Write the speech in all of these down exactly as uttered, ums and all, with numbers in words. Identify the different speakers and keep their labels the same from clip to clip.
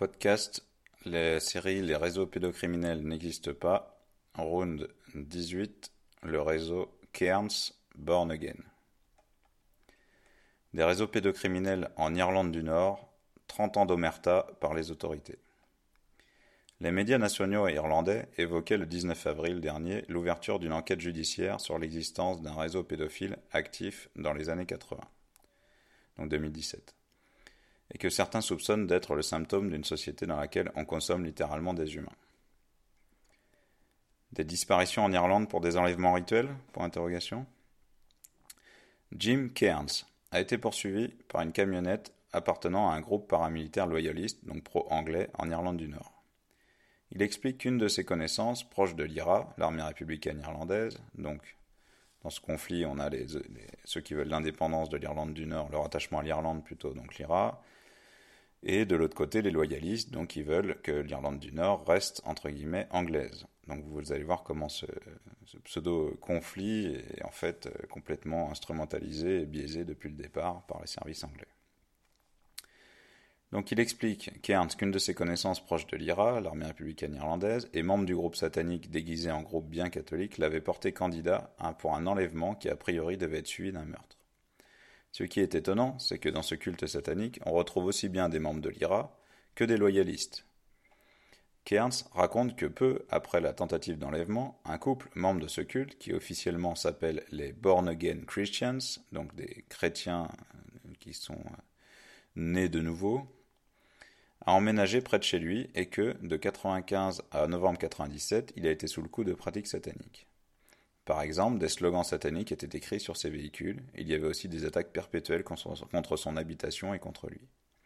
Speaker 1: Podcast, la série Les réseaux pédocriminels n'existent pas. Round dix-huit, le réseau Cairns Born Again. Des réseaux pédocriminels en Irlande du Nord, trente ans d'omerta par les autorités. Les médias nationaux irlandais évoquaient le dix-neuf avril dernier l'ouverture d'une enquête judiciaire sur l'existence d'un réseau pédophile actif dans les années quatre-vingts, donc deux mille dix-sept, et que certains soupçonnent d'être le symptôme d'une société dans laquelle on consomme littéralement des humains. Des disparitions en Irlande pour des enlèvements rituels ? Point d'interrogation. Jim Cairns a été poursuivi par une camionnette appartenant à un groupe paramilitaire loyaliste, donc pro-anglais, en Irlande du Nord. Il explique qu'une de ses connaissances, proche de l'I R A, l'armée républicaine irlandaise, donc dans ce conflit on a les, les, ceux qui veulent l'indépendance de l'Irlande du Nord, leur attachement à l'Irlande plutôt, donc l'I R A, et de l'autre côté les loyalistes, donc qui veulent que l'Irlande du Nord reste entre guillemets anglaise. Donc vous allez voir comment ce, ce pseudo-conflit est en fait complètement instrumentalisé et biaisé depuis le départ par les services anglais. Donc il explique, Cairns, qu'une de ses connaissances proches de l'I R A, l'armée républicaine irlandaise, et membre du groupe satanique déguisé en groupe bien catholique, l'avait porté candidat pour un enlèvement qui a priori devait être suivi d'un meurtre. Ce qui est étonnant, c'est que dans ce culte satanique, on retrouve aussi bien des membres de l'I R A que des loyalistes. Cairns raconte que peu après la tentative d'enlèvement, un couple membre de ce culte, qui officiellement s'appelle les Born Again Christians, donc des chrétiens qui sont nés de nouveau, a emménagé près de chez lui et que, de quatre-vingt-quinze à novembre quatre-vingt-dix-sept, il a été sous le coup de pratiques sataniques. Par exemple, des slogans sataniques étaient écrits sur ses véhicules, et il y avait aussi des attaques perpétuelles contre son habitation et contre lui.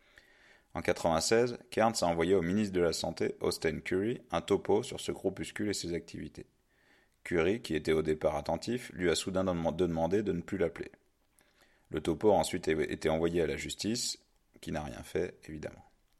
Speaker 1: En quatre-vingt-seize, Cairns a envoyé au ministre de la Santé, Austin Currie, un topo sur ce groupuscule et ses activités. Currie, qui était au départ attentif, lui a soudain demandé de ne plus l'appeler. Le topo a ensuite été envoyé à la justice, qui n'a rien fait, évidemment.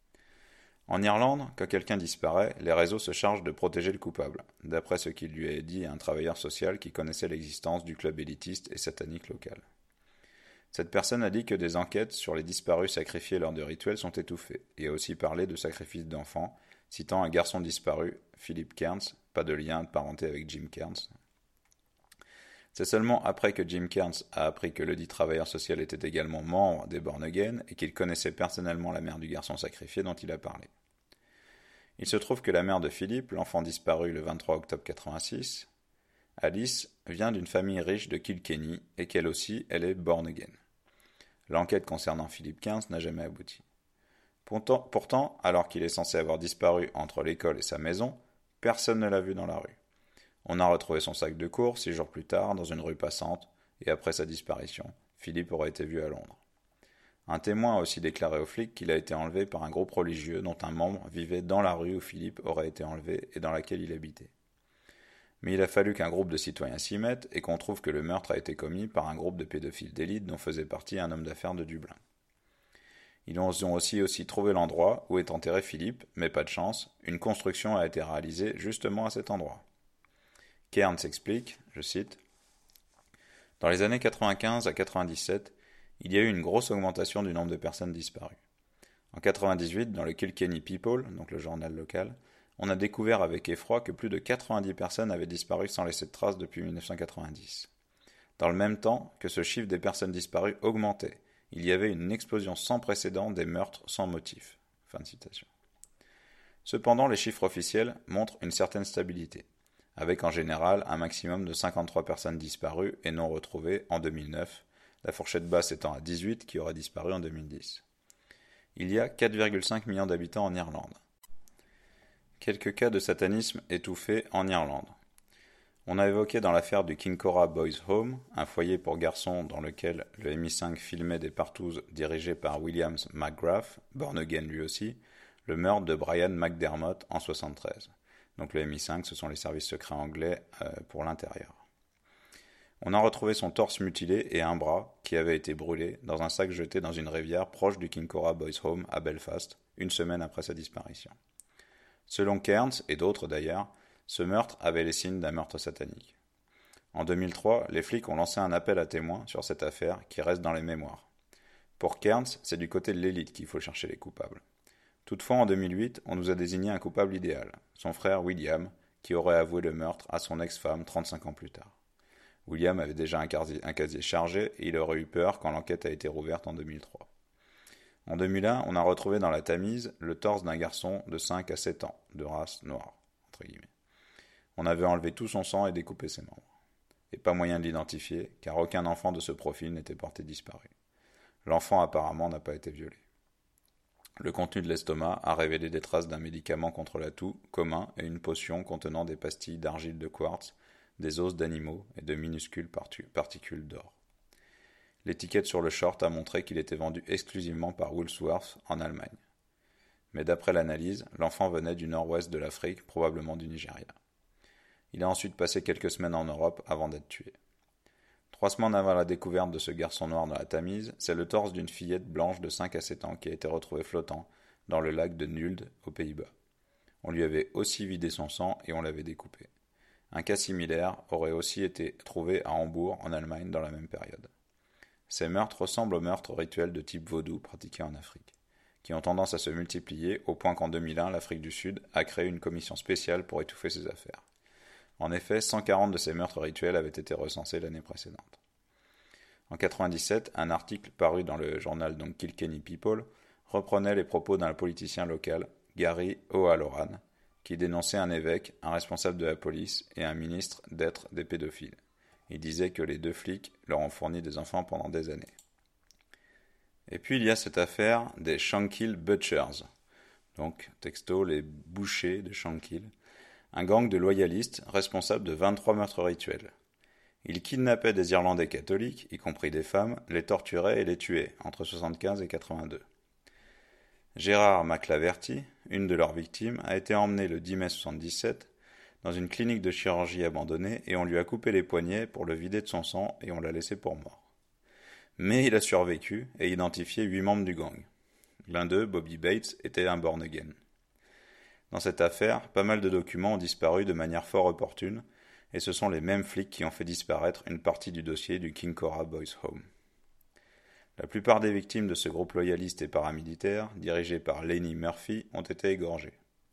Speaker 1: En Irlande, quand quelqu'un disparaît, les réseaux se chargent de protéger le coupable, d'après ce qu'il lui a dit à un travailleur social qui connaissait l'existence du club élitiste et satanique local. Cette personne a dit que des enquêtes sur les disparus sacrifiés lors de rituels sont étouffées, et a aussi parlé de sacrifices d'enfants, citant un garçon disparu, Philip Cairns, pas de lien de parenté avec Jim Cairns. C'est seulement après que Jim Cairns a appris que le dit travailleur social était également membre des Born Again et qu'il connaissait personnellement la mère du garçon sacrifié dont il a parlé. Il se trouve que la mère de Philippe, l'enfant disparu le vingt-trois octobre quatre-vingt-six, Alice, vient d'une famille riche de Kilkenny et qu'elle aussi, elle est Born Again. L'enquête concernant Philippe Cairns n'a jamais abouti. Pourtant, pourtant, alors qu'il est censé avoir disparu entre l'école et sa maison, personne ne l'a vu dans la rue. On a retrouvé son sac de cours six jours plus tard dans une rue passante, et après sa disparition, Philippe aurait été vu à Londres. Un témoin a aussi déclaré aux flics qu'il a été enlevé par un groupe religieux dont un membre vivait dans la rue où Philippe aurait été enlevé et dans laquelle il habitait. Mais il a fallu qu'un groupe de citoyens s'y mette et qu'on trouve que le meurtre a été commis par un groupe de pédophiles d'élite dont faisait partie un homme d'affaires de Dublin. Ils ont aussi, aussi trouvé l'endroit où est enterré Philippe, mais pas de chance, une construction a été réalisée justement à cet endroit. Cairns explique, je cite, « Dans les années quatre-vingt-quinze à quatre-vingt-dix-sept, il y a eu une grosse augmentation du nombre de personnes disparues. En quatre-vingt-dix-huit, dans le Kilkenny People, donc le journal local, on a découvert avec effroi que plus de quatre-vingt-dix personnes avaient disparu sans laisser de traces depuis mille neuf cent quatre-vingt-dix. Dans le même temps que ce chiffre des personnes disparues augmentait, il y avait une explosion sans précédent des meurtres sans motif. » Fin de citation. Cependant, les chiffres officiels montrent une certaine stabilité, avec en général un maximum de cinquante-trois personnes disparues et non retrouvées en deux mille neuf, la fourchette basse étant à dix-huit qui auraient disparu en deux mille dix. Il y a quatre virgule cinq millions d'habitants en Irlande. Quelques cas de satanisme étouffés en Irlande. On a évoqué dans l'affaire du Kinkora Boys Home, un foyer pour garçons dans lequel le M I cinq filmait des partouzes dirigés par Williams McGrath, Born Again lui aussi, le meurtre de Brian McDermott en soixante-treize. Donc le M I cinq, ce sont les services secrets anglais euh, pour l'intérieur. On a retrouvé son torse mutilé et un bras qui avait été brûlé dans un sac jeté dans une rivière proche du Kinkora Boys Home à Belfast, une semaine après sa disparition. Selon Cairns, et d'autres d'ailleurs, ce meurtre avait les signes d'un meurtre satanique. En deux mille trois, les flics ont lancé un appel à témoins sur cette affaire qui reste dans les mémoires. Pour Cairns, c'est du côté de l'élite qu'il faut chercher les coupables. Toutefois, en deux mille huit, on nous a désigné un coupable idéal, son frère William, qui aurait avoué le meurtre à son ex-femme trente-cinq ans plus tard. William avait déjà un casier, un casier chargé et il aurait eu peur quand l'enquête a été rouverte en deux mille trois. En deux mille un, on a retrouvé dans la Tamise le torse d'un garçon de cinq à sept ans, de race noire, entre guillemets. On avait enlevé tout son sang et découpé ses membres. Et pas moyen de l'identifier, car aucun enfant de ce profil n'était porté disparu. L'enfant apparemment n'a pas été violé. Le contenu de l'estomac a révélé des traces d'un médicament contre la toux commun et une potion contenant des pastilles d'argile de quartz, des os d'animaux et de minuscules particules d'or. L'étiquette sur le short a montré qu'il était vendu exclusivement par Woolworths en Allemagne. Mais d'après l'analyse, l'enfant venait du nord-ouest de l'Afrique, probablement du Nigeria. Il a ensuite passé quelques semaines en Europe avant d'être tué. Trois semaines avant la découverte de ce garçon noir dans la Tamise, c'est le torse d'une fillette blanche de cinq à sept ans qui a été retrouvé flottant dans le lac de Nulde, aux Pays-Bas. On lui avait aussi vidé son sang et on l'avait découpé. Un cas similaire aurait aussi été trouvé à Hambourg, en Allemagne, dans la même période. Ces meurtres ressemblent aux meurtres rituels de type vaudou pratiqués en Afrique, qui ont tendance à se multiplier au point qu'en deux mille un, l'Afrique du Sud a créé une commission spéciale pour étouffer ces affaires. En effet, cent quarante de ces meurtres rituels avaient été recensés l'année précédente. En quatre-vingt-dix-sept, un article paru dans le journal donc Kilkenny People reprenait les propos d'un politicien local, Gary O'Halloran, qui dénonçait un évêque, un responsable de la police et un ministre d'être des pédophiles. Il disait que les deux flics leur ont fourni des enfants pendant des années. Et puis il y a cette affaire des Shankill Butchers, donc texto les bouchers de Shankill, un gang de loyalistes responsable de vingt-trois meurtres rituels. Ils kidnappaient des Irlandais catholiques, y compris des femmes, les torturaient et les tuaient, entre soixante-quinze et quatre-vingt-deux. Gérard McLaverty, une de leurs victimes, a été emmené le dix mai soixante-dix-sept dans une clinique de chirurgie abandonnée et on lui a coupé les poignets pour le vider de son sang et on l'a laissé pour mort. Mais il a survécu et identifié huit membres du gang. L'un d'eux, Bobby Bates, était un born again. Dans cette affaire, pas mal de documents ont disparu de manière fort opportune, et ce sont les mêmes flics qui ont fait disparaître une partie du dossier du Kinkora Boys Home. La plupart des victimes de ce groupe loyaliste et paramilitaire, dirigé par Lenny Murphy, ont été égorgées.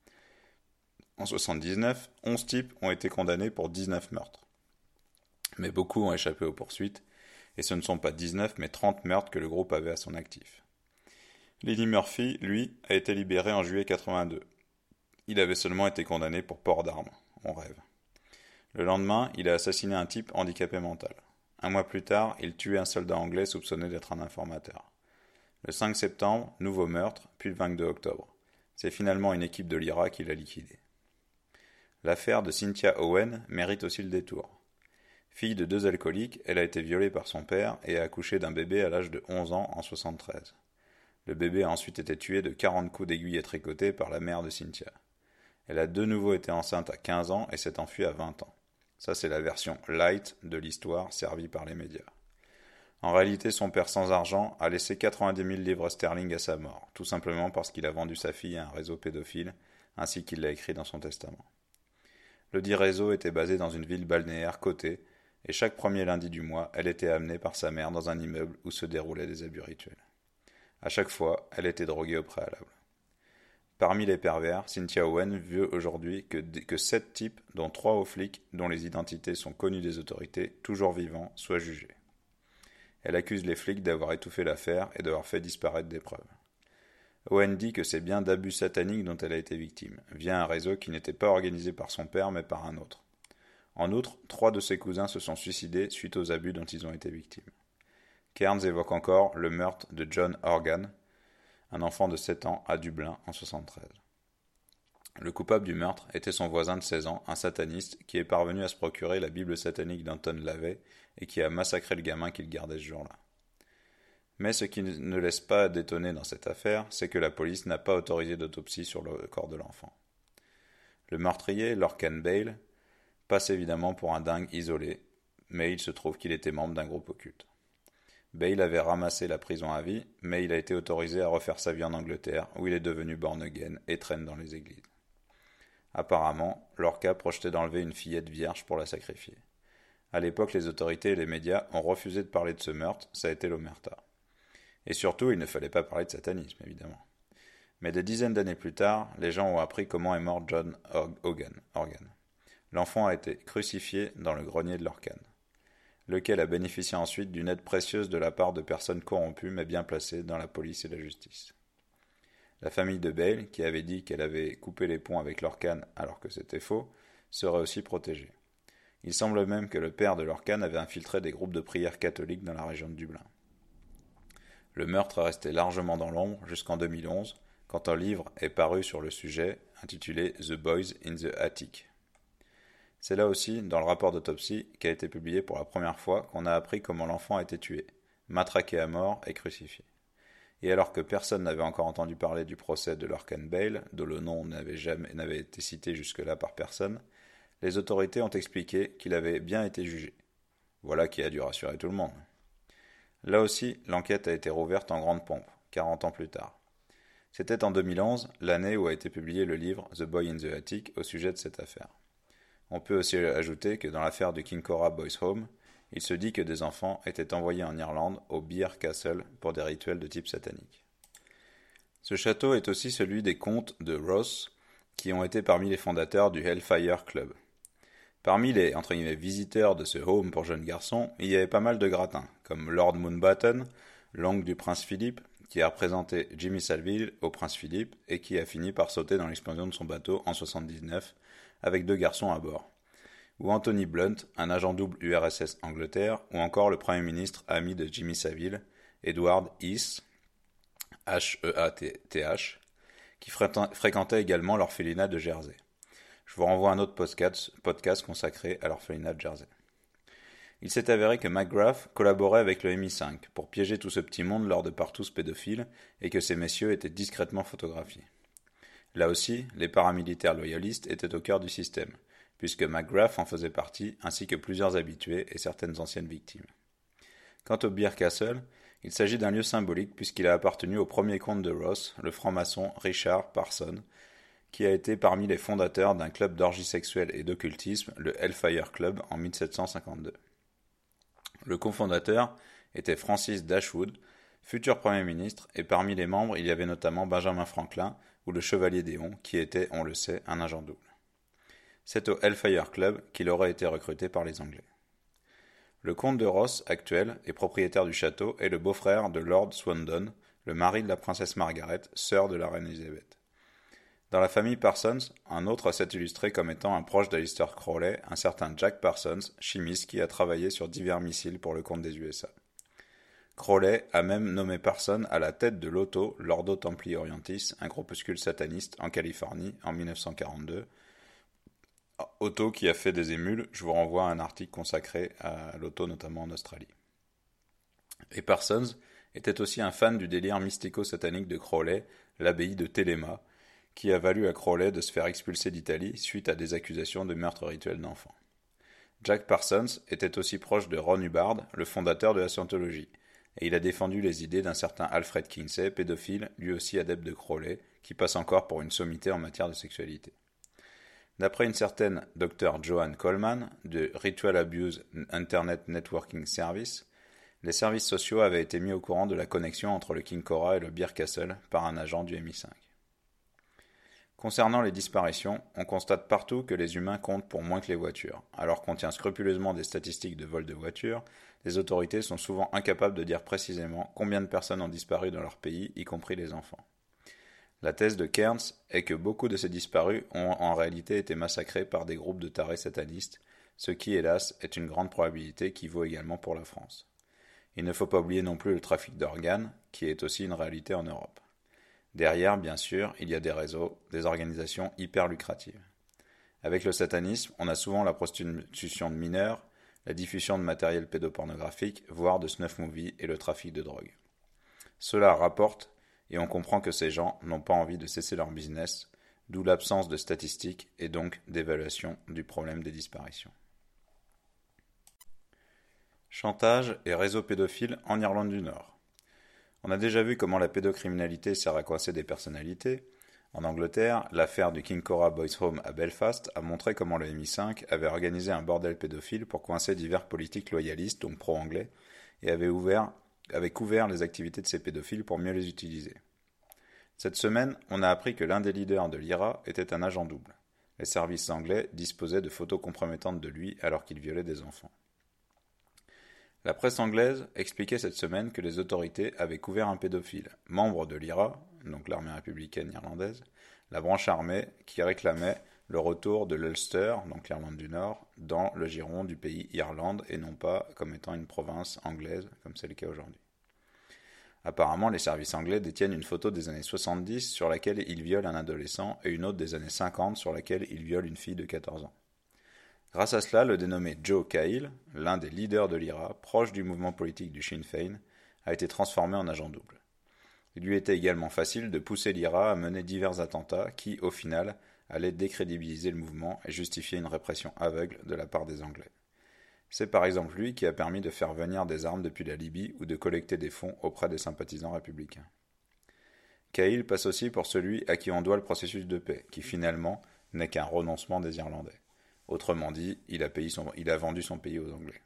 Speaker 1: En soixante-dix-neuf, onze types ont été condamnés pour dix-neuf meurtres. Mais beaucoup ont échappé aux poursuites, et ce ne sont pas dix-neuf mais trente meurtres que le groupe avait à son actif. Lenny Murphy, lui, a été libéré en juillet quatre-vingt-deux. Il avait seulement été condamné pour port d'armes. On rêve. Le lendemain, il a assassiné un type handicapé mental. Un mois plus tard, il tuait un soldat anglais soupçonné d'être un informateur. Le cinq septembre, nouveau meurtre, puis le vingt-deux octobre. C'est finalement une équipe de l'I R A qui l'a liquidé. L'affaire de Cynthia Owen mérite aussi le détour. Fille de deux alcooliques, elle a été violée par son père et a accouché d'un bébé à l'âge de onze ans en soixante-treize. Le bébé a ensuite été tué de quarante coups d'aiguille tricotés par la mère de Cynthia. Elle a de nouveau été enceinte à quinze ans et s'est enfuie à vingt ans. Ça, c'est la version light de l'histoire servie par les médias. En réalité, son père sans argent a laissé quatre-vingt-dix mille livres sterling à sa mort, tout simplement parce qu'il a vendu sa fille à un réseau pédophile, ainsi qu'il l'a écrit dans son testament. Le dit réseau était basé dans une ville balnéaire cotée, et chaque premier lundi du mois, elle était amenée par sa mère dans un immeuble où se déroulaient des abus rituels. À chaque fois, elle était droguée au préalable. Parmi les pervers, Cynthia Owen veut aujourd'hui que, que sept types, dont trois hauts flics, dont les identités sont connues des autorités, toujours vivants, soient jugés. Elle accuse les flics d'avoir étouffé l'affaire et d'avoir fait disparaître des preuves. Owen dit que c'est bien d'abus sataniques dont elle a été victime, via un réseau qui n'était pas organisé par son père mais par un autre. En outre, trois de ses cousins se sont suicidés suite aux abus dont ils ont été victimes. Cairns évoque encore le meurtre de John Horgan, un enfant de sept ans à Dublin en soixante-treize. Le coupable du meurtre était son voisin de seize ans, un sataniste, qui est parvenu à se procurer la Bible satanique d'Anton LaVey et qui a massacré le gamin qu'il gardait ce jour-là. Mais ce qui ne laisse pas d'étonner dans cette affaire, c'est que la police n'a pas autorisé d'autopsie sur le corps de l'enfant. Le meurtrier, Lorcan Bale, passe évidemment pour un dingue isolé, mais il se trouve qu'il était membre d'un groupe occulte. Bale avait ramassé la prison à vie, mais il a été autorisé à refaire sa vie en Angleterre, où il est devenu born again et traîne dans les églises. Apparemment, Lorca projetait d'enlever une fillette vierge pour la sacrifier. À l'époque, les autorités et les médias ont refusé de parler de ce meurtre, ça a été l'omerta. Et surtout, il ne fallait pas parler de satanisme, évidemment. Mais des dizaines d'années plus tard, les gens ont appris comment est mort John Hogan. Organ. L'enfant a été crucifié dans le grenier de Lorcan, lequel a bénéficié ensuite d'une aide précieuse de la part de personnes corrompues mais bien placées dans la police et la justice. La famille de Bale, qui avait dit qu'elle avait coupé les ponts avec Lorcan alors que c'était faux, serait aussi protégée. Il semble même que le père de Lorcan avait infiltré des groupes de prière catholiques dans la région de Dublin. Le meurtre est resté largement dans l'ombre jusqu'en deux mille onze, quand un livre est paru sur le sujet, intitulé The Boys in the Attic. C'est là aussi, dans le rapport d'autopsie, qu'a été publié pour la première fois qu'on a appris comment l'enfant a été tué, matraqué à mort et crucifié. Et alors que personne n'avait encore entendu parler du procès de Lorcan Bale, dont le nom n'avait jamais n'avait été cité jusque-là par personne, les autorités ont expliqué qu'il avait bien été jugé. Voilà qui a dû rassurer tout le monde. Là aussi, l'enquête a été rouverte en grande pompe, quarante ans plus tard. C'était en deux mille onze, l'année où a été publié le livre The Boy in the Attic au sujet de cette affaire. On peut aussi ajouter que dans l'affaire du Kincora Boys Home, il se dit que des enfants étaient envoyés en Irlande au Birr Castle pour des rituels de type satanique. Ce château est aussi celui des comtes de Ross, qui ont été parmi les fondateurs du Hellfire Club. Parmi les entre guillemets, visiteurs de ce home pour jeunes garçons, il y avait pas mal de gratins, comme Lord Mountbatten, l'oncle du prince Philip, qui a représenté Jimmy Savile au prince Philip et qui a fini par sauter dans l'explosion de son bateau en soixante-dix-neuf avec deux garçons à bord. Ou Anthony Blunt, un agent double U R S S Angleterre, ou encore le Premier ministre ami de Jimmy Savile, Edward Heath, H E A T H, qui fréquentait également l'orphelinat de Jersey. Je vous renvoie à un autre podcast, podcast consacré à l'orphelinat de Jersey. Il s'est avéré que McGrath collaborait avec le M I cinq pour piéger tout ce petit monde lors de partous pédophiles et que ces messieurs étaient discrètement photographiés. Là aussi, les paramilitaires loyalistes étaient au cœur du système, puisque McGrath en faisait partie, ainsi que plusieurs habitués et certaines anciennes victimes. Quant au Birr Castle, il s'agit d'un lieu symbolique puisqu'il a appartenu au premier comte de Ross, le franc-maçon Richard Parson, qui a été parmi les fondateurs d'un club d'orgie sexuelle et d'occultisme, le Hellfire Club, en mille sept cent cinquante-deux. Le cofondateur était Francis Dashwood, futur Premier ministre, et parmi les membres, il y avait notamment Benjamin Franklin ou le Chevalier Déon, qui était, on le sait, un agent double. C'est au Hellfire Club qu'il aurait été recruté par les Anglais. Le comte de Ross, actuel, et propriétaire du château, est le beau-frère de Lord Swandon, le mari de la princesse Margaret, sœur de la reine Elisabeth. Dans la famille Parsons, un autre s'est illustré comme étant un proche d'Aleister Crowley, un certain Jack Parsons, chimiste qui a travaillé sur divers missiles pour le compte des U S A. Crowley a même nommé Parsons à la tête de l'Otto, l'Ordo Templi Orientis, un groupuscule sataniste en Californie en mille neuf cent quarante-deux. Otto qui a fait des émules, je vous renvoie à un article consacré à l'Otto, notamment en Australie. Et Parsons était aussi un fan du délire mystico-satanique de Crowley, l'abbaye de Téléma, qui a valu à Crowley de se faire expulser d'Italie suite à des accusations de meurtre rituel d'enfants. Jack Parsons était aussi proche de Ron Hubbard, le fondateur de la Scientologie, et il a défendu les idées d'un certain Alfred Kinsey, pédophile, lui aussi adepte de Crowley, qui passe encore pour une sommité en matière de sexualité. D'après une certaine Dr Joanne Coleman, de Ritual Abuse Internet Networking Service, les services sociaux avaient été mis au courant de la connexion entre le Kincora et le Birr Castle par un agent du M I cinq. Concernant les disparitions, on constate partout que les humains comptent pour moins que les voitures. Alors qu'on tient scrupuleusement des statistiques de vol de voitures, les autorités sont souvent incapables de dire précisément combien de personnes ont disparu dans leur pays, y compris les enfants. La thèse de Cairns est que beaucoup de ces disparus ont en réalité été massacrés par des groupes de tarés satanistes, ce qui, hélas, est une grande probabilité qui vaut également pour la France. Il ne faut pas oublier non plus le trafic d'organes, qui est aussi une réalité en Europe. Derrière, bien sûr, il y a des réseaux, des organisations hyper lucratives. Avec le satanisme, on a souvent la prostitution de mineurs, la diffusion de matériel pédopornographique, voire de snuff movies et le trafic de drogue. Cela rapporte, et on comprend que ces gens n'ont pas envie de cesser leur business, d'où l'absence de statistiques et donc d'évaluation du problème des disparitions. Chantage et réseaux pédophiles en Irlande du Nord. On a déjà vu comment la pédocriminalité sert à coincer des personnalités. En Angleterre, l'affaire du Kincora Boys Home à Belfast a montré comment le M I cinq avait organisé un bordel pédophile pour coincer divers politiques loyalistes, donc pro-anglais, et avait, ouvert, avait couvert les activités de ces pédophiles pour mieux les utiliser. Cette semaine, on a appris que l'un des leaders de l'I R A était un agent double. Les services anglais disposaient de photos compromettantes de lui alors qu'il violait des enfants. La presse anglaise expliquait cette semaine que les autorités avaient couvert un pédophile, membre de l'I R A, donc l'armée républicaine irlandaise, la branche armée qui réclamait le retour de l'Ulster, donc l'Irlande du Nord, dans le giron du pays Irlande et non pas comme étant une province anglaise, comme c'est le cas aujourd'hui. Apparemment, les services anglais détiennent une photo des années soixante-dix sur laquelle il viole un adolescent et une autre des années cinquante sur laquelle il viole une fille de quatorze ans. Grâce à cela, le dénommé Joe Cahill, l'un des leaders de l'I R A, proche du mouvement politique du Sinn Féin, a été transformé en agent double. Il lui était également facile de pousser l'I R A à mener divers attentats qui, au final, allaient décrédibiliser le mouvement et justifier une répression aveugle de la part des Anglais. C'est par exemple lui qui a permis de faire venir des armes depuis la Libye ou de collecter des fonds auprès des sympathisants républicains. Cahill passe aussi pour celui à qui on doit le processus de paix, qui finalement n'est qu'un renoncement des Irlandais. Autrement dit, il a, payé son, il a vendu son pays aux Anglais.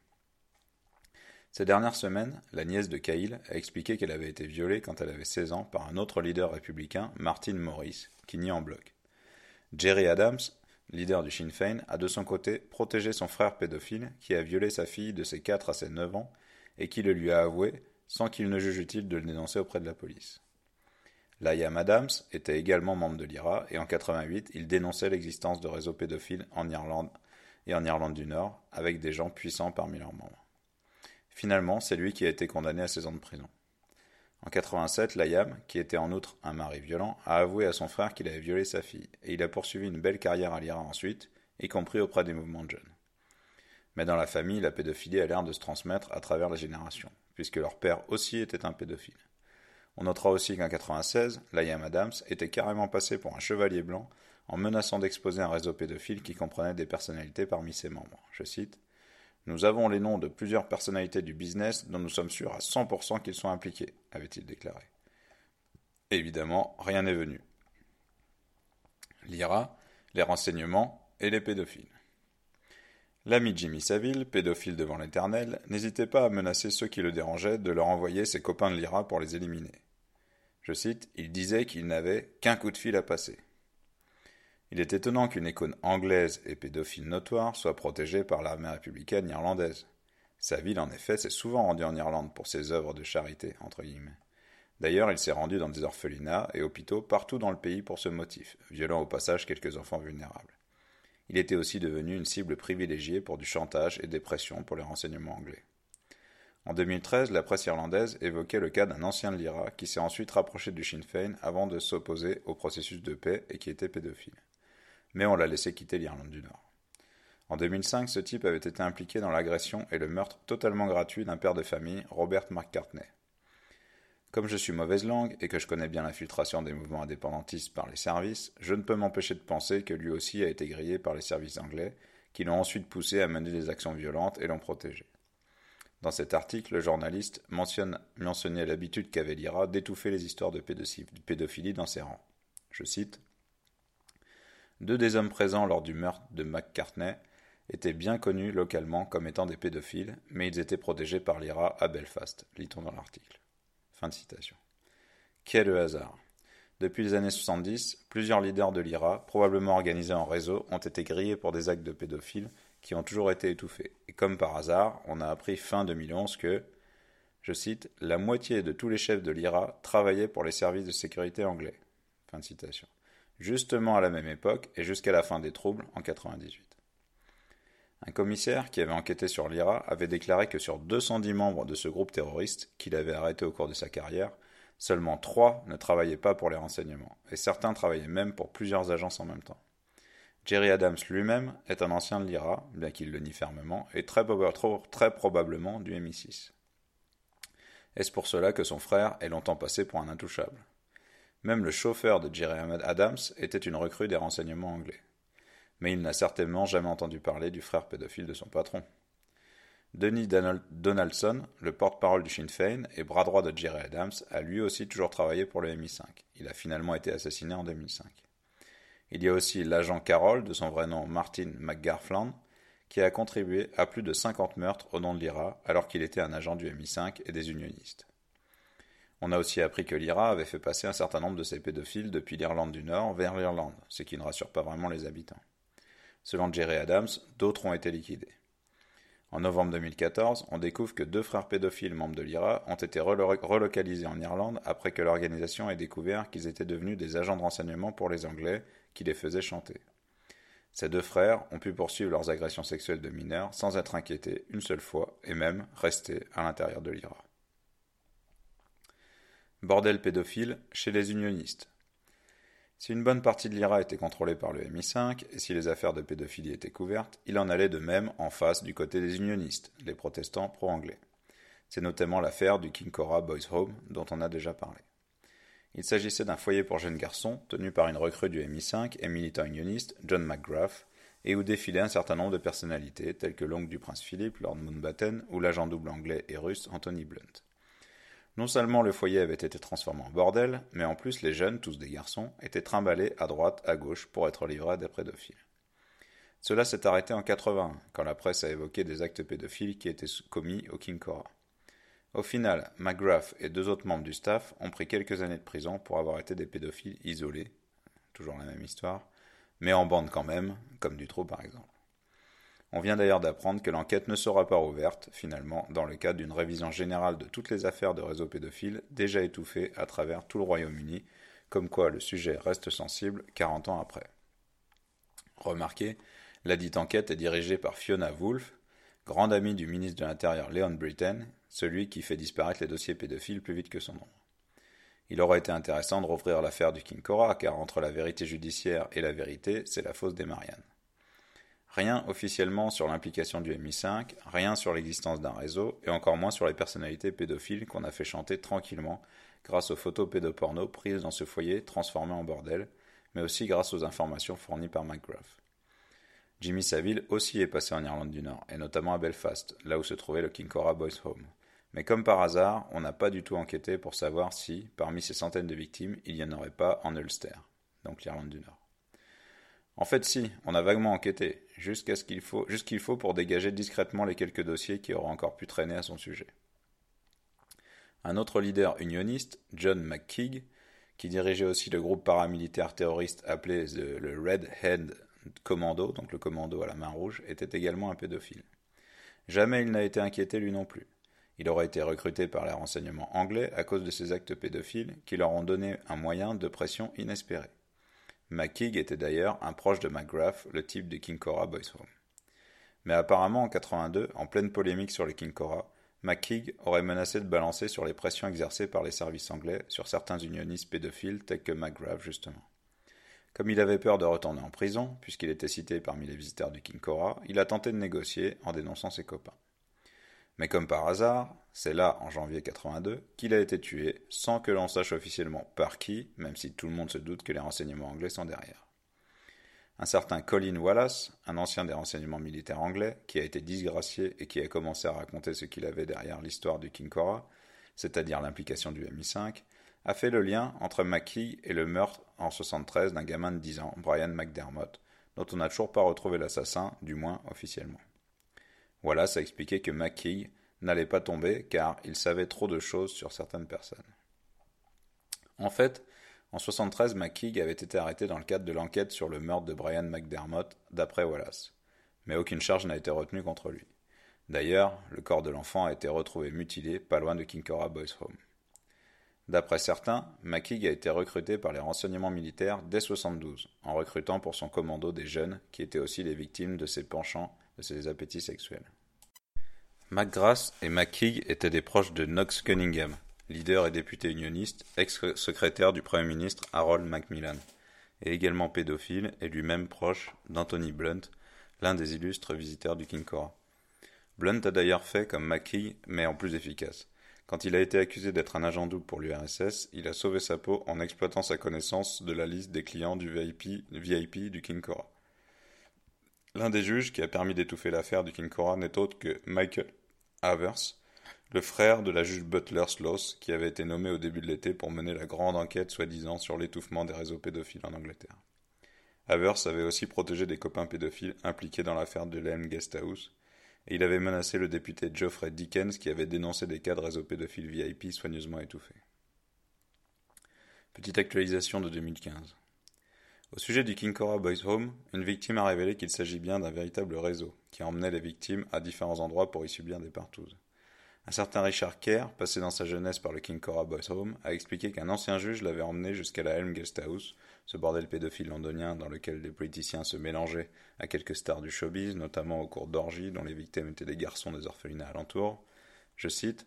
Speaker 1: Ces dernières semaines, la nièce de Cahill a expliqué qu'elle avait été violée quand elle avait seize ans par un autre leader républicain, Martin Morris, qui nie en bloc. Gerry Adams, leader du Sinn Féin, a de son côté protégé son frère pédophile qui a violé sa fille de ses quatre à ses neuf ans et qui le lui a avoué sans qu'il ne juge utile de le dénoncer auprès de la police. Liam Adams était également membre de l'I R A et en quatre-vingt-huit, il dénonçait l'existence de réseaux pédophiles en Irlande et en Irlande du Nord avec des gens puissants parmi leurs membres. Finalement, c'est lui qui a été condamné à seize ans de prison. En quatre-vingt-sept, Liam, qui était en outre un mari violent, a avoué à son frère qu'il avait violé sa fille et il a poursuivi une belle carrière à l'I R A ensuite, y compris auprès des mouvements de jeunes. Mais dans la famille, la pédophilie a l'air de se transmettre à travers les générations, puisque leur père aussi était un pédophile. On notera aussi qu'en quatre-vingt-seize, Liam Adams était carrément passé pour un chevalier blanc en menaçant d'exposer un réseau pédophile qui comprenait des personnalités parmi ses membres. Je cite « Nous avons les noms de plusieurs personnalités du business dont nous sommes sûrs à cent pour cent qu'ils sont impliqués », avait-il déclaré. Évidemment, rien n'est venu. L'I R A, les renseignements et les pédophiles. L'ami Jimmy Savile, pédophile devant l'Éternel, n'hésitait pas à menacer ceux qui le dérangeaient de leur envoyer ses copains de l'I R A pour les éliminer. Je cite, il disait qu'il n'avait qu'un coup de fil à passer. Il est étonnant qu'une icône anglaise et pédophile notoire soit protégée par l'armée républicaine irlandaise. Savile, en effet, s'est souvent rendu en Irlande pour ses œuvres de charité, entre guillemets. D'ailleurs, il s'est rendu dans des orphelinats et hôpitaux partout dans le pays pour ce motif, violant au passage quelques enfants vulnérables. Il était aussi devenu une cible privilégiée pour du chantage et des pressions pour les renseignements anglais. En deux mille treize, la presse irlandaise évoquait le cas d'un ancien de l'I R A qui s'est ensuite rapproché du Sinn Féin avant de s'opposer au processus de paix et qui était pédophile. Mais on l'a laissé quitter l'Irlande du Nord. En deux mille cinq, ce type avait été impliqué dans l'agression et le meurtre totalement gratuit d'un père de famille, Robert McCartney. Comme je suis mauvaise langue et que je connais bien l'infiltration des mouvements indépendantistes par les services, je ne peux m'empêcher de penser que lui aussi a été grillé par les services anglais, qui l'ont ensuite poussé à mener des actions violentes et l'ont protégé. Dans cet article, le journaliste mentionne, mentionnait l'habitude qu'avait l'I R A d'étouffer les histoires de pédophilie dans ses rangs. Je cite « Deux des hommes présents lors du meurtre de McCartney étaient bien connus localement comme étant des pédophiles, mais ils étaient protégés par l'I R A à Belfast », lit-on dans l'article. Fin de citation. Quel hasard. Depuis les années soixante-dix, plusieurs leaders de l'I R A, probablement organisés en réseau, ont été grillés pour des actes de pédophiles qui ont toujours été étouffés. Et comme par hasard, on a appris fin deux mille onze que, je cite, « la moitié de tous les chefs de l'I R A travaillaient pour les services de sécurité anglais ». Fin de citation. Justement à la même époque et jusqu'à la fin des troubles en quatre-vingt-dix-huit. Un commissaire qui avait enquêté sur l'I R A avait déclaré que sur deux cent dix membres de ce groupe terroriste qu'il avait arrêté au cours de sa carrière, seulement trois ne travaillaient pas pour les renseignements, et certains travaillaient même pour plusieurs agences en même temps. Gerry Adams lui-même est un ancien de l'I R A, bien qu'il le nie fermement, et très, très probablement du M I six. Est-ce pour cela que son frère est longtemps passé pour un intouchable? Même le chauffeur de Gerry Adams était une recrue des renseignements anglais. Mais il n'a certainement jamais entendu parler du frère pédophile de son patron. Denis Donaldson, le porte-parole du Sinn Féin et bras droit de Gerry Adams, a lui aussi toujours travaillé pour le M I cinq. Il a finalement été assassiné en deux mille cinq. Il y a aussi l'agent Carroll, de son vrai nom Martin McGarflan, qui a contribué à plus de cinquante meurtres au nom de l'I R A alors qu'il était un agent du M I cinq et des unionistes. On a aussi appris que l'I R A avait fait passer un certain nombre de ces pédophiles depuis l'Irlande du Nord vers l'Irlande, ce qui ne rassure pas vraiment les habitants. Selon Gerry Adams, d'autres ont été liquidés. En novembre deux mille quatorze, on découvre que deux frères pédophiles membres de l'I R A ont été relo- relocalisés en Irlande après que l'organisation ait découvert qu'ils étaient devenus des agents de renseignement pour les Anglais qui les faisaient chanter. Ces deux frères ont pu poursuivre leurs agressions sexuelles de mineurs sans être inquiétés une seule fois et même rester à l'intérieur de l'I R A. Bordel pédophile chez les unionistes. Si une bonne partie de l'I R A était contrôlée par le M I cinq et si les affaires de pédophilie étaient couvertes, il en allait de même en face du côté des unionistes, les protestants pro-anglais. C'est notamment l'affaire du Kinkora Boys Home dont on a déjà parlé. Il s'agissait d'un foyer pour jeunes garçons tenu par une recrue du M I cinq et militant unioniste, John McGrath, et où défilaient un certain nombre de personnalités telles que l'oncle du prince Philippe, Lord Mountbatten, ou l'agent double anglais et russe Anthony Blunt. Non seulement le foyer avait été transformé en bordel, mais en plus les jeunes, tous des garçons, étaient trimballés à droite, à gauche pour être livrés à des pédophiles. Cela s'est arrêté en quatre-vingt-un, quand la presse a évoqué des actes pédophiles qui étaient commis au Kinkora. Au final, McGrath et deux autres membres du staff ont pris quelques années de prison pour avoir été des pédophiles isolés, toujours la même histoire, mais en bande quand même, comme Dutroux par exemple. On vient d'ailleurs d'apprendre que l'enquête ne sera pas rouverte, finalement, dans le cadre d'une révision générale de toutes les affaires de réseaux pédophiles déjà étouffées à travers tout le Royaume-Uni, comme quoi le sujet reste sensible quarante ans après. Remarquez, la dite enquête est dirigée par Fiona Woolf, grande amie du ministre de l'Intérieur Leon Brittain, celui qui fait disparaître les dossiers pédophiles plus vite que son ombre. Il aurait été intéressant de rouvrir l'affaire du Kinkora, car entre la vérité judiciaire et la vérité, c'est la fosse des Mariannes. Rien officiellement sur l'implication du M I cinq, rien sur l'existence d'un réseau, et encore moins sur les personnalités pédophiles qu'on a fait chanter tranquillement grâce aux photos pédoporno prises dans ce foyer transformé en bordel, mais aussi grâce aux informations fournies par McGrath. Jimmy Savile aussi est passé en Irlande du Nord, et notamment à Belfast, là où se trouvait le Kinkora Boys Home. Mais comme par hasard, on n'a pas du tout enquêté pour savoir si, parmi ces centaines de victimes, il n'y en aurait pas en Ulster, donc l'Irlande du Nord. En fait si, on a vaguement enquêté, jusqu'à ce qu'il faut, juste qu'il faut pour dégager discrètement les quelques dossiers qui auraient encore pu traîner à son sujet. Un autre leader unioniste, John McKeag, qui dirigeait aussi le groupe paramilitaire terroriste appelé the, le Red Hand Commando, donc le commando à la main rouge, était également un pédophile. Jamais il n'a été inquiété lui non plus. Il aurait été recruté par les renseignements anglais à cause de ses actes pédophiles qui leur ont donné un moyen de pression inespéré. McKeag était d'ailleurs un proche de McGrath, le type du Kinkora Boys Home. Mais apparemment en quatre-vingt-deux, en pleine polémique sur le Kinkora, McKeag aurait menacé de balancer sur les pressions exercées par les services anglais sur certains unionistes pédophiles tels que McGrath justement. Comme il avait peur de retourner en prison, puisqu'il était cité parmi les visiteurs du Kinkora, il a tenté de négocier en dénonçant ses copains. Mais comme par hasard, c'est là, en janvier quatre-vingt-deux, qu'il a été tué, sans que l'on sache officiellement par qui, même si tout le monde se doute que les renseignements anglais sont derrière. Un certain Colin Wallace, un ancien des renseignements militaires anglais, qui a été disgracié et qui a commencé à raconter ce qu'il avait derrière l'histoire du Kinkora, c'est-à-dire l'implication du M I cinq, a fait le lien entre McKeag et le meurtre en soixante-treize d'un gamin de dix ans, Brian McDermott, dont on n'a toujours pas retrouvé l'assassin, du moins officiellement. Wallace a expliqué que McKeag n'allait pas tomber car il savait trop de choses sur certaines personnes. En fait, en soixante-treize, McKeag avait été arrêté dans le cadre de l'enquête sur le meurtre de Brian McDermott, d'après Wallace. Mais aucune charge n'a été retenue contre lui. D'ailleurs, le corps de l'enfant a été retrouvé mutilé pas loin de Kinkora Boys Home. D'après certains, McKeag a été recruté par les renseignements militaires dès soixante-douze, en recrutant pour son commando des jeunes qui étaient aussi les victimes de ses penchants, de ses appétits sexuels. McGrath et McKeag étaient des proches de Knox Cunningham, leader et député unioniste, ex-secrétaire du Premier ministre Harold Macmillan, et également pédophile et lui-même proche d'Anthony Blunt, l'un des illustres visiteurs du Kinkora. Blunt a d'ailleurs fait comme McKeag, mais en plus efficace. Quand il a été accusé d'être un agent double pour l'U R S S, il a sauvé sa peau en exploitant sa connaissance de la liste des clients du V I P, V I P du Kinkora. L'un des juges qui a permis d'étouffer l'affaire du Kinkora n'est autre que Michael Havers, le frère de la juge Butler Sloss, qui avait été nommé au début de l'été pour mener la grande enquête soi-disant sur l'étouffement des réseaux pédophiles en Angleterre. Havers avait aussi protégé des copains pédophiles impliqués dans l'affaire de l'Elm Guesthouse, et il avait menacé le député Geoffrey Dickens qui avait dénoncé des cas de réseaux pédophiles V I P soigneusement étouffés. Petite actualisation de deux mille quinze. Au sujet du Kinkora Boys Home, une victime a révélé qu'il s'agit bien d'un véritable réseau, qui emmenait les victimes à différents endroits pour y subir des partous. Un certain Richard Kerr, passé dans sa jeunesse par le Kinkora Boys Home, a expliqué qu'un ancien juge l'avait emmené jusqu'à la Elm Guest House, ce bordel pédophile londonien dans lequel des politiciens se mélangeaient à quelques stars du showbiz, notamment au cours d'orgies dont les victimes étaient des garçons des orphelinats alentours. Je cite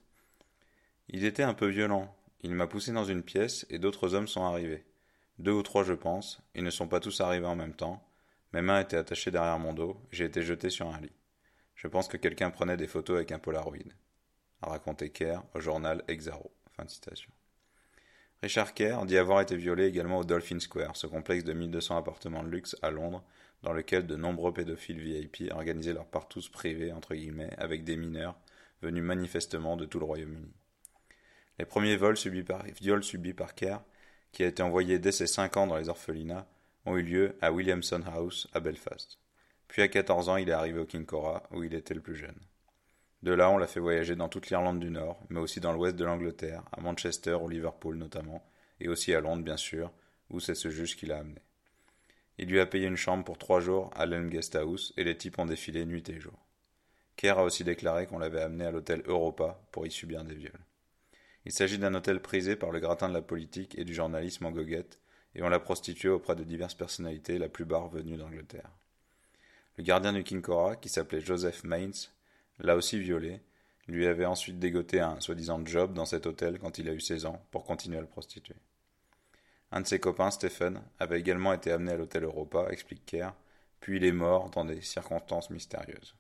Speaker 1: « Il était un peu violent. Il m'a poussé dans une pièce et d'autres hommes sont arrivés. Deux ou trois, je pense. Ils ne sont pas tous arrivés en même temps. Mes mains étaient attachées derrière mon dos. J'ai été jeté sur un lit. Je pense que quelqu'un prenait des photos avec un Polaroid. » a raconté Kerr au journal Exaro. Fin de citation. Richard Kerr dit avoir été violé également au Dolphin Square, ce complexe de mille deux cents appartements de luxe à Londres, dans lequel de nombreux pédophiles V I P organisaient leurs partous privés, entre guillemets, avec des mineurs, venus manifestement de tout le Royaume-Uni. Les premiers vols subis par, viols subis par Kerr, qui a été envoyé dès ses cinq ans dans les orphelinats, ont eu lieu à Williamson House, à Belfast. Puis à quatorze ans, il est arrivé au Kinkora, où il était le plus jeune. De là, on l'a fait voyager dans toute l'Irlande du Nord, mais aussi dans l'ouest de l'Angleterre, à Manchester ou Liverpool notamment, et aussi à Londres bien sûr, où c'est ce juge qui l'a amené. Il lui a payé une chambre pour trois jours à l'Elm Guest House, et les types ont défilé nuit et jour. Kerr a aussi déclaré qu'on l'avait amené à l'hôtel Europa pour y subir des viols. Il s'agit d'un hôtel prisé par le gratin de la politique et du journalisme en goguette, et on l'a prostitué auprès de diverses personnalités, la plupart venues d'Angleterre. Le gardien du Kinkora, qui s'appelait Joseph Mains, l'a aussi violé, lui avait ensuite dégoté un soi-disant job dans cet hôtel quand il a eu seize ans pour continuer à le prostituer. Un de ses copains, Stephen, avait également été amené à l'hôtel Europa, explique Kerr, puis il est mort dans des circonstances mystérieuses.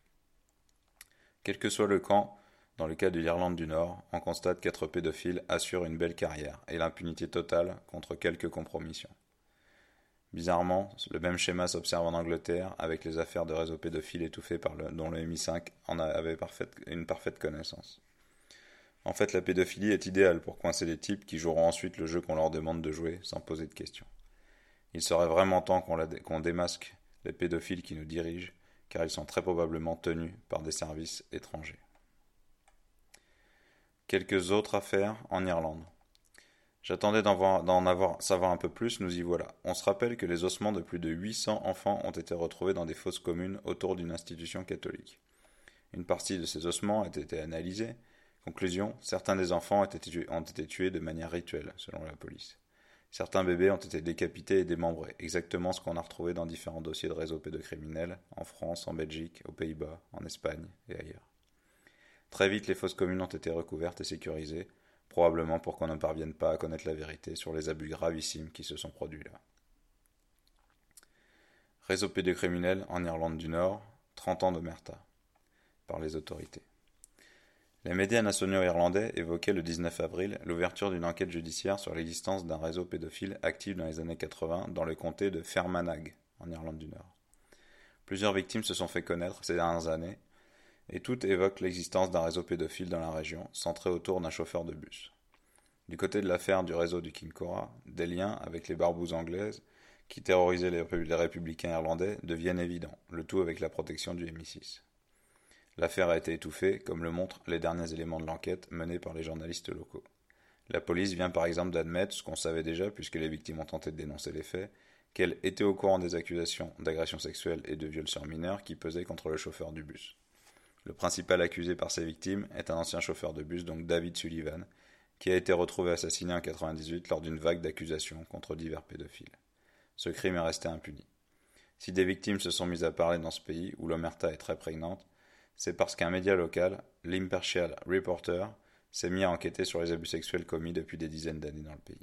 Speaker 1: Quel que soit le camp, dans le cas de l'Irlande du Nord, on constate qu'être pédophile assure une belle carrière et l'impunité totale contre quelques compromissions. Bizarrement, le même schéma s'observe en Angleterre avec les affaires de réseaux pédophiles étouffés par le, dont le M I cinq en avait parfaite, une parfaite connaissance. En fait, la pédophilie est idéale pour coincer les types qui joueront ensuite le jeu qu'on leur demande de jouer sans poser de questions. Il serait vraiment temps qu'on, la, qu'on démasque les pédophiles qui nous dirigent, car ils sont très probablement tenus par des services étrangers. Quelques autres affaires en Irlande. J'attendais d'en, voir, d'en avoir, savoir un peu plus, nous y voilà. On se rappelle que les ossements de plus de huit cents enfants ont été retrouvés dans des fosses communes autour d'une institution catholique. Une partie de ces ossements a été analysée. Conclusion, certains des enfants ont été, tués, ont été tués de manière rituelle, selon la police. Certains bébés ont été décapités et démembrés, exactement ce qu'on a retrouvé dans différents dossiers de réseaux pédocriminels, en France, en Belgique, aux Pays-Bas, en Espagne et ailleurs. Très vite, les fosses communes ont été recouvertes et sécurisées, probablement pour qu'on ne parvienne pas à connaître la vérité sur les abus gravissimes qui se sont produits là. Réseau pédocriminel en Irlande du Nord, trente ans d'omerta, par les autorités. Les médias nationaux irlandais évoquaient le dix-neuf avril l'ouverture d'une enquête judiciaire sur l'existence d'un réseau pédophile actif dans les années quatre-vingts dans le comté de Fermanagh, en Irlande du Nord. Plusieurs victimes se sont fait connaître ces dernières années, et toutes évoquent l'existence d'un réseau pédophile dans la région, centré autour d'un chauffeur de bus. Du côté de l'affaire du réseau du Kinkora, des liens avec les barbouzes anglaises, qui terrorisaient les, les républicains irlandais, deviennent évidents, le tout avec la protection du M I six. L'affaire a été étouffée, comme le montrent les derniers éléments de l'enquête menée par les journalistes locaux. La police vient par exemple d'admettre, ce qu'on savait déjà puisque les victimes ont tenté de dénoncer les faits, qu'elle était au courant des accusations d'agression sexuelle et de viol sur mineurs qui pesaient contre le chauffeur du bus. Le principal accusé par ces victimes est un ancien chauffeur de bus, donc David Sullivan, qui a été retrouvé assassiné en quatre-vingt-dix-huit lors d'une vague d'accusations contre divers pédophiles. Ce crime est resté impuni. Si des victimes se sont mises à parler dans ce pays, où l'omerta est très prégnante, c'est parce qu'un média local, l'Impartial Reporter, s'est mis à enquêter sur les abus sexuels commis depuis des dizaines d'années dans le pays.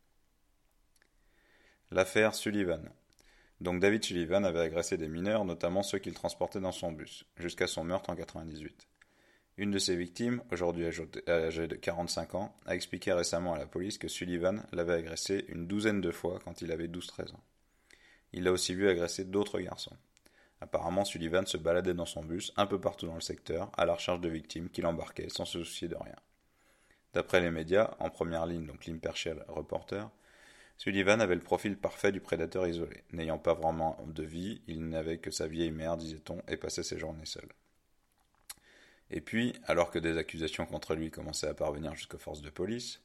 Speaker 1: L'affaire Sullivan. Donc David Sullivan avait agressé des mineurs, notamment ceux qu'il transportait dans son bus, jusqu'à son meurtre en quatre-vingt-dix-huit. Une de ses victimes, aujourd'hui âgée de quarante-cinq ans, a expliqué récemment à la police que Sullivan l'avait agressé une douzaine de fois quand il avait douze treize ans. Il l'a aussi vu agresser d'autres garçons. Apparemment, Sullivan se baladait dans son bus un peu partout dans le secteur, à la recherche de victimes qu'il embarquait sans se soucier de rien. D'après les médias, en première ligne, donc l'Impartial Reporter, Sullivan avait le profil parfait du prédateur isolé. N'ayant pas vraiment de vie, il n'avait que sa vieille mère, disait-on, et passait ses journées seul. Et puis, alors que des accusations contre lui commençaient à parvenir jusqu'aux forces de police,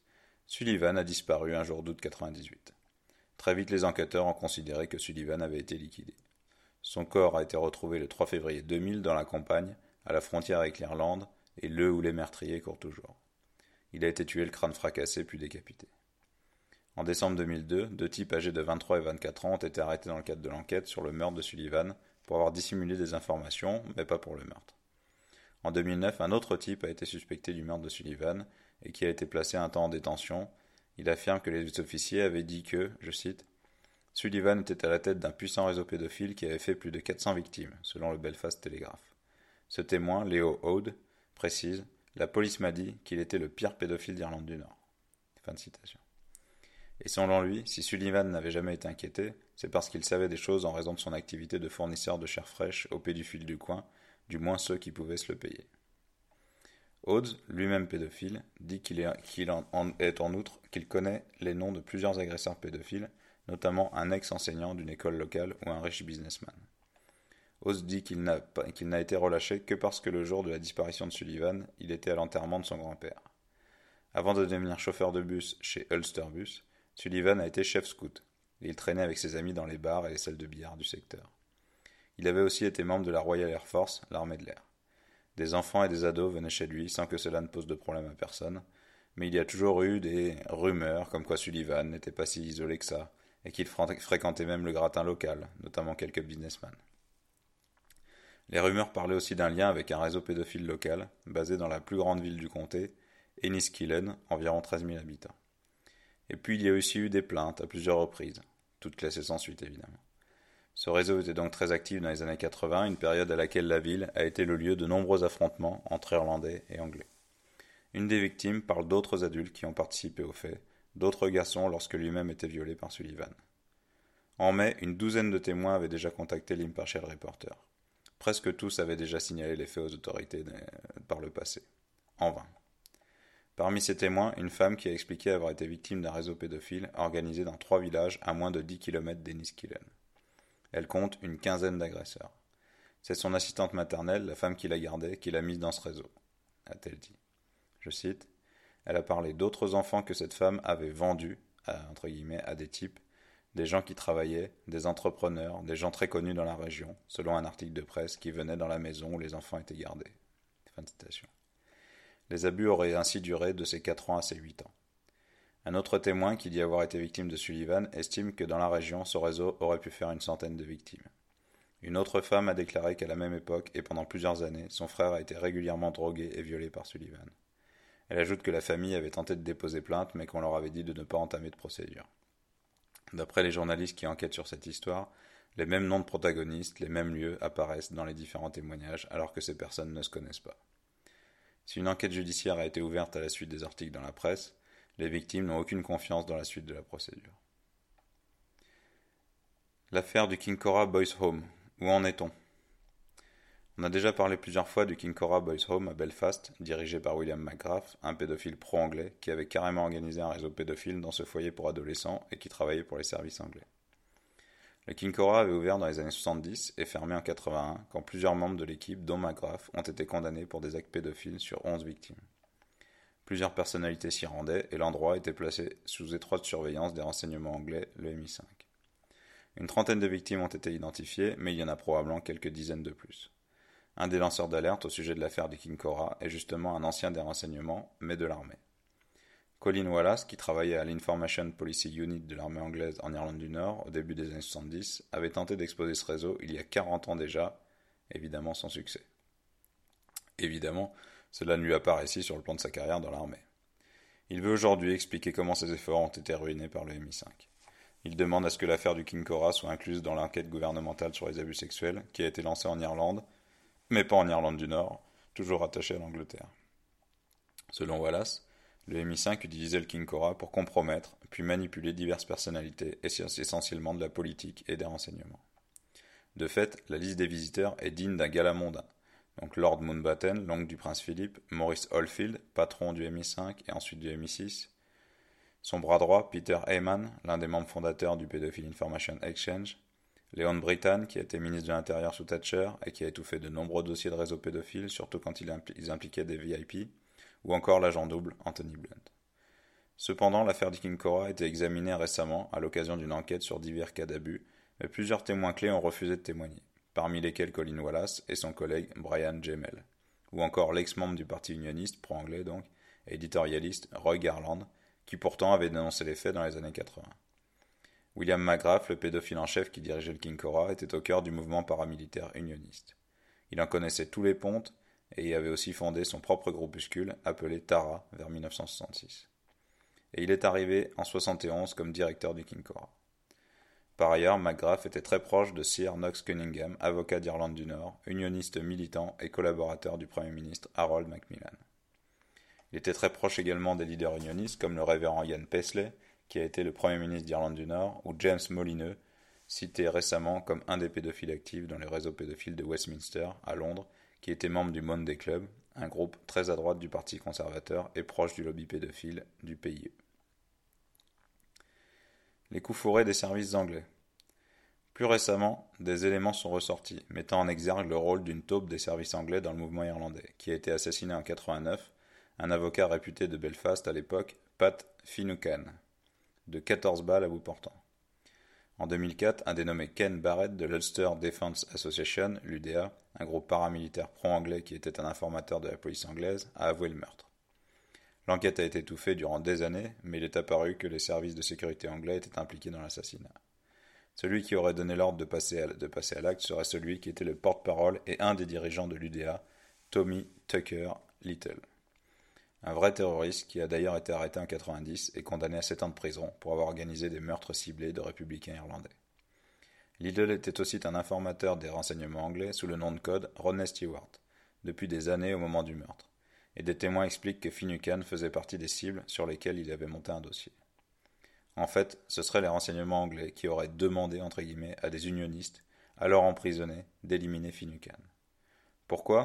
Speaker 1: Sullivan a disparu un jour d'août quatre-vingt-dix-huit. Très vite, les enquêteurs ont considéré que Sullivan avait été liquidé. Son corps a été retrouvé le trois février deux mille dans la campagne, à la frontière avec l'Irlande, et le où les meurtriers courent toujours. Il a été tué le crâne fracassé puis décapité. En décembre deux mille deux, deux types âgés de vingt-trois et vingt-quatre ans ont été arrêtés dans le cadre de l'enquête sur le meurtre de Sullivan pour avoir dissimulé des informations, mais pas pour le meurtre. En deux mille neuf, un autre type a été suspecté du meurtre de Sullivan et qui a été placé un temps en détention. Il affirme que les officiers avaient dit que, je cite, « Sullivan était à la tête d'un puissant réseau pédophile qui avait fait plus de quatre cents victimes, selon le Belfast Telegraph. Ce témoin, Leo Ode, précise « La police m'a dit qu'il était le pire pédophile d'Irlande du Nord. » Fin de citation. Et selon lui, si Sullivan n'avait jamais été inquiété, c'est parce qu'il savait des choses en raison de son activité de fournisseur de chair fraîche aux pédophiles du coin, du moins ceux qui pouvaient se le payer. Oates, lui-même pédophile, dit qu'il est, qu'il en, en, est en outre qu'il connaît les noms de plusieurs agresseurs pédophiles, notamment un ex-enseignant d'une école locale ou un riche businessman. Oates dit qu'il n'a, qu'il n'a été relâché que parce que le jour de la disparition de Sullivan, il était à l'enterrement de son grand-père. Avant de devenir chauffeur de bus chez Ulster Bus, Sullivan a été chef scout, et il traînait avec ses amis dans les bars et les salles de billard du secteur. Il avait aussi été membre de la Royal Air Force, l'armée de l'air. Des enfants et des ados venaient chez lui sans que cela ne pose de problème à personne, mais il y a toujours eu des rumeurs comme quoi Sullivan n'était pas si isolé que ça, et qu'il fréquentait même le gratin local, notamment quelques businessmen. Les rumeurs parlaient aussi d'un lien avec un réseau pédophile local, basé dans la plus grande ville du comté, Enniskillen, environ treize mille habitants. Et puis il y a aussi eu des plaintes à plusieurs reprises, toutes classées sans suite évidemment. Ce réseau était donc très actif dans les années quatre-vingts, une période à laquelle la ville a été le lieu de nombreux affrontements entre Irlandais et Anglais. Une des victimes parle d'autres adultes qui ont participé aux faits, d'autres garçons lorsque lui-même était violé par Sullivan. En mai, une douzaine de témoins avaient déjà contacté l'Impartial Reporter. Presque tous avaient déjà signalé les faits aux autorités de, par le passé. En vain. Parmi ces témoins, une femme qui a expliqué avoir été victime d'un réseau pédophile organisé dans trois villages à moins de dix kilomètres d'Enniskillen. Elle compte une quinzaine d'agresseurs. C'est son assistante maternelle, la femme qui la gardait, qui l'a mise dans ce réseau, a-t-elle dit. Je cite, « Elle a parlé d'autres enfants que cette femme avait vendus, à, entre guillemets, à des types, des gens qui travaillaient, des entrepreneurs, des gens très connus dans la région, selon un article de presse qui venait dans la maison où les enfants étaient gardés. » Fin de citation. Les abus auraient ainsi duré de ses quatre ans à ses huit ans. Un autre témoin qui dit avoir été victime de Sullivan estime que dans la région, ce réseau aurait pu faire une centaine de victimes. Une autre femme a déclaré qu'à la même époque et pendant plusieurs années, son frère a été régulièrement drogué et violé par Sullivan. Elle ajoute que la famille avait tenté de déposer plainte mais qu'on leur avait dit de ne pas entamer de procédure. D'après les journalistes qui enquêtent sur cette histoire, les mêmes noms de protagonistes, les mêmes lieux apparaissent dans les différents témoignages alors que ces personnes ne se connaissent pas. Si une enquête judiciaire a été ouverte à la suite des articles dans la presse, les victimes n'ont aucune confiance dans la suite de la procédure. L'affaire du Kinkora Boys Home. Où en est-on ? On a déjà parlé plusieurs fois du Kinkora Boys Home à Belfast, dirigé par William McGrath, un pédophile pro-anglais qui avait carrément organisé un réseau pédophile dans ce foyer pour adolescents et qui travaillait pour les services anglais. Le Kinkora avait ouvert dans les années soixante-dix et fermé en quatre-vingt-un quand plusieurs membres de l'équipe, dont McGrath, ont été condamnés pour des actes pédophiles sur onze victimes. Plusieurs personnalités s'y rendaient et l'endroit était placé sous étroite surveillance des renseignements anglais, le M I cinq. Une trentaine de victimes ont été identifiées, mais il y en a probablement quelques dizaines de plus. Un des lanceurs d'alerte au sujet de l'affaire du Kinkora est justement un ancien des renseignements, mais de l'armée. Colin Wallace, qui travaillait à l'Information Policy Unit de l'armée anglaise en Irlande du Nord au début des années soixante-dix, avait tenté d'exposer ce réseau il y a quarante ans déjà, évidemment sans succès. Évidemment, cela ne lui a pas réussi sur le plan de sa carrière dans l'armée. Il veut aujourd'hui expliquer comment ses efforts ont été ruinés par le M I cinq. Il demande à ce que l'affaire du Kinkora soit incluse dans l'enquête gouvernementale sur les abus sexuels qui a été lancée en Irlande, mais pas en Irlande du Nord, toujours attachée à l'Angleterre. Selon Wallace, le M I cinq utilisait le Kinkora pour compromettre puis manipuler diverses personnalités, essentiellement de la politique et des renseignements. De fait, la liste des visiteurs est digne d'un gala mondain. Donc Lord Mountbatten, l'oncle du prince Philippe, Maurice Oldfield, patron du M I cinq et ensuite du M I six, son bras droit, Peter Heyman, l'un des membres fondateurs du Pedophile Information Exchange, Léon Brittan, qui a été ministre de l'Intérieur sous Thatcher et qui a étouffé de nombreux dossiers de réseaux pédophiles, surtout quand ils impliquaient des V I P, ou encore l'agent double Anthony Blunt. Cependant, l'affaire du Kinkora a été examinée récemment à l'occasion d'une enquête sur divers cas d'abus, mais plusieurs témoins clés ont refusé de témoigner, parmi lesquels Colin Wallace et son collègue Brian Gemmell, ou encore l'ex-membre du parti unioniste, pro-anglais donc, et éditorialiste Roy Garland, qui pourtant avait dénoncé les faits dans les années quatre-vingts. William McGrath, le pédophile en chef qui dirigeait le Kinkora, était au cœur du mouvement paramilitaire unioniste. Il en connaissait tous les pontes et y avait aussi fondé son propre groupuscule appelé Tara vers mille neuf cent soixante-six. Et il est arrivé en soixante et onze comme directeur du Kinkora. Par ailleurs, McGrath était très proche de Sir Knox Cunningham, avocat d'Irlande du Nord, unioniste militant et collaborateur du Premier ministre Harold Macmillan. Il était très proche également des leaders unionistes comme le révérend Ian Paisley, qui a été le Premier ministre d'Irlande du Nord, ou James Molineux, cité récemment comme un des pédophiles actifs dans le réseau pédophile de Westminster, à Londres, qui était membre du Monday Club, un groupe très à droite du Parti conservateur et proche du lobby pédophile du P I E. Les coups fourrés des services anglais. Plus récemment, des éléments sont ressortis, mettant en exergue le rôle d'une taupe des services anglais dans le mouvement irlandais, qui a été assassiné en quatre-vingt-neuf, un avocat réputé de Belfast à l'époque, Pat Finucane, de quatorze balles à bout portant. En deux mille quatre, un dénommé Ken Barrett de l'Ulster Defence Association, l'U D A, un groupe paramilitaire pro-anglais qui était un informateur de la police anglaise, a avoué le meurtre. L'enquête a été étouffée durant des années, mais il est apparu que les services de sécurité anglais étaient impliqués dans l'assassinat. Celui qui aurait donné l'ordre de passer à, de passer à l'acte serait celui qui était le porte-parole et un des dirigeants de l'U D A, Tommy Tucker Little. Un vrai terroriste qui a d'ailleurs été arrêté en quatre-vingt-dix et condamné à sept ans de prison pour avoir organisé des meurtres ciblés de républicains irlandais. Little était aussi un informateur des renseignements anglais sous le nom de code Rodney Stewart, depuis des années au moment du meurtre, et des témoins expliquent que Finucane faisait partie des cibles sur lesquelles il avait monté un dossier. En fait, ce seraient les renseignements anglais qui auraient demandé, entre guillemets, à des unionistes, alors emprisonnés, d'éliminer Finucane. Pourquoi ?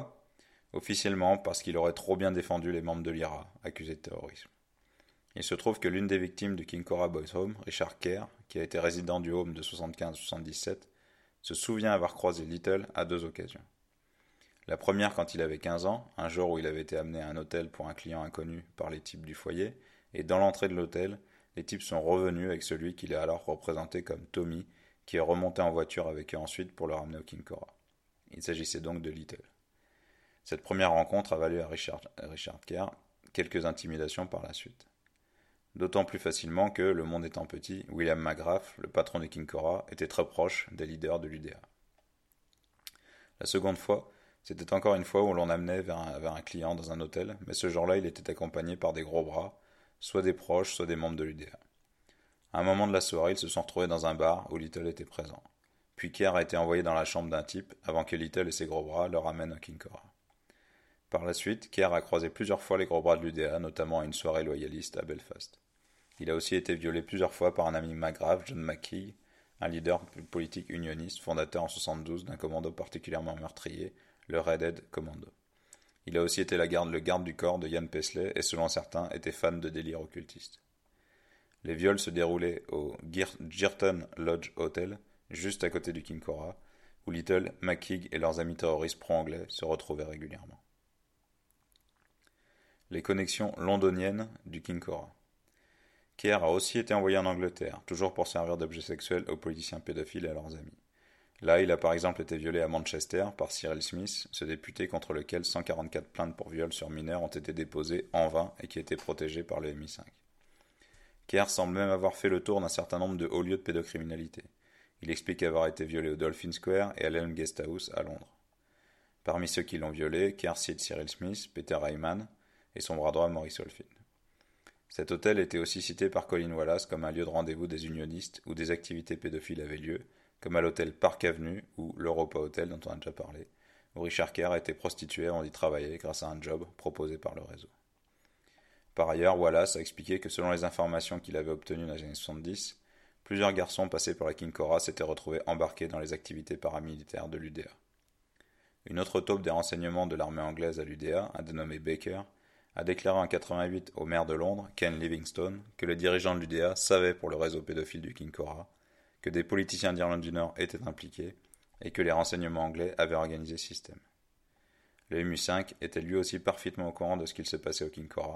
Speaker 1: Officiellement parce qu'il aurait trop bien défendu les membres de l'I R A, accusés de terrorisme. Il se trouve que l'une des victimes du Kinkora Boys Home, Richard Kerr, qui a été résident du home de soixante-quinze à soixante-dix-sept, se souvient avoir croisé Little à deux occasions. La première quand il avait quinze ans, un jour où il avait été amené à un hôtel pour un client inconnu par les types du foyer, et dans l'entrée de l'hôtel, les types sont revenus avec celui qu'il a alors représenté comme Tommy, qui est remonté en voiture avec eux ensuite pour le ramener au Kinkora. Il s'agissait donc de Little. Cette première rencontre a valu à Richard, Richard Kerr quelques intimidations par la suite. D'autant plus facilement que, le monde étant petit, William McGrath, le patron du Kinkora, était très proche des leaders de l'U D A. La seconde fois, c'était encore une fois où l'on l'amenait vers un, vers un client dans un hôtel, mais ce jour-là, il était accompagné par des gros bras, soit des proches, soit des membres de l'U D A. À un moment de la soirée, ils se sont retrouvés dans un bar où Little était présent. Puis Kerr a été envoyé dans la chambre d'un type avant que Little et ses gros bras le ramènent au Kinkora. Par la suite, Kerr a croisé plusieurs fois les gros bras de l'U D A, notamment à une soirée loyaliste à Belfast. Il a aussi été violé plusieurs fois par un ami McGrath, John McKeag, un leader politique unioniste, fondateur en soixante-douze d'un commando particulièrement meurtrier, le Red-Head Commando. Il a aussi été la garde, le garde du corps de Ian Paisley et selon certains était fan de délire occultiste. Les viols se déroulaient au Girton Lodge Hotel, juste à côté du Kinkora, où Little, McKeag et leurs amis terroristes pro-anglais se retrouvaient régulièrement. Les connexions londoniennes du Kinkora. Kerr a aussi été envoyé en Angleterre, toujours pour servir d'objet sexuel aux politiciens pédophiles et à leurs amis. Là, il a par exemple été violé à Manchester par Cyril Smith, ce député contre lequel cent quarante-quatre plaintes pour viol sur mineurs ont été déposées en vain et qui était protégé par le M I cinq. Kerr semble même avoir fait le tour d'un certain nombre de hauts lieux de pédocriminalité. Il explique avoir été violé au Dolphin Square et à l'Elm Guest House à Londres. Parmi ceux qui l'ont violé, Kerr cite Cyril Smith, Peter Hyman et son bras droit Maurice Oldfield. Cet hôtel était aussi cité par Colin Wallace comme un lieu de rendez-vous des unionistes où des activités pédophiles avaient lieu, comme à l'hôtel Park Avenue ou l'Europa Hotel dont on a déjà parlé, où Richard Kerr a été prostitué avant d'y travailler grâce à un job proposé par le réseau. Par ailleurs, Wallace a expliqué que selon les informations qu'il avait obtenues dans les années soixante-dix, plusieurs garçons passés par la Kinkora s'étaient retrouvés embarqués dans les activités paramilitaires de l'U D A. Une autre taupe des renseignements de l'armée anglaise à l'U D A, un dénommé Baker, a déclaré en quatre-vingt-huit au maire de Londres, Ken Livingstone, que les dirigeants de l'U D A savaient pour le réseau pédophile du Kinkora, que des politiciens d'Irlande du Nord étaient impliqués et que les renseignements anglais avaient organisé ce système. Le M I cinq était lui aussi parfaitement au courant de ce qu'il se passait au Kinkora,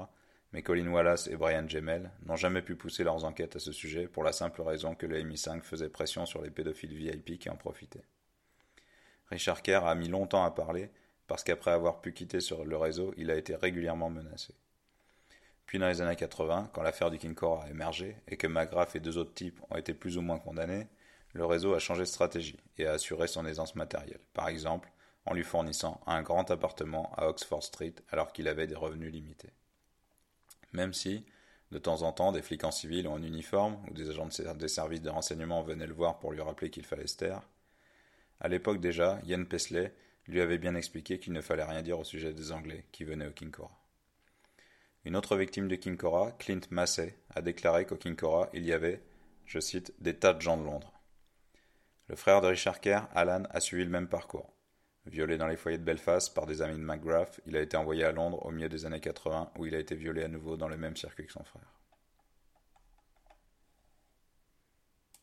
Speaker 1: Mais Colin Wallace et Brian Gemmell n'ont jamais pu pousser leurs enquêtes à ce sujet pour la simple raison que le M I cinq faisait pression sur les pédophiles V I P qui en profitaient. Richard Kerr a mis longtemps à parler parce qu'après avoir pu quitter sur le réseau, il a été régulièrement menacé. Puis dans les années quatre-vingts, quand l'affaire du King Cora a émergé et que McGrath et deux autres types ont été plus ou moins condamnés, le réseau a changé de stratégie et a assuré son aisance matérielle, par exemple en lui fournissant un grand appartement à Oxford Street alors qu'il avait des revenus limités. Même si, de temps en temps, des flics en civil ou en uniforme ou des agents des services de renseignement venaient le voir pour lui rappeler qu'il fallait se taire, à l'époque déjà, Ian Paisley lui avait bien expliqué qu'il ne fallait rien dire au sujet des Anglais qui venaient au King Cora. Une autre victime de King Cora, Clint Massey, a déclaré qu'au King Cora, il y avait, je cite, des tas de gens de Londres. Le frère de Richard Kerr, Alan, a suivi le même parcours. Violé dans les foyers de Belfast par des amis de McGrath, il a été envoyé à Londres au milieu des années quatre-vingts où il a été violé à nouveau dans le même circuit que son frère.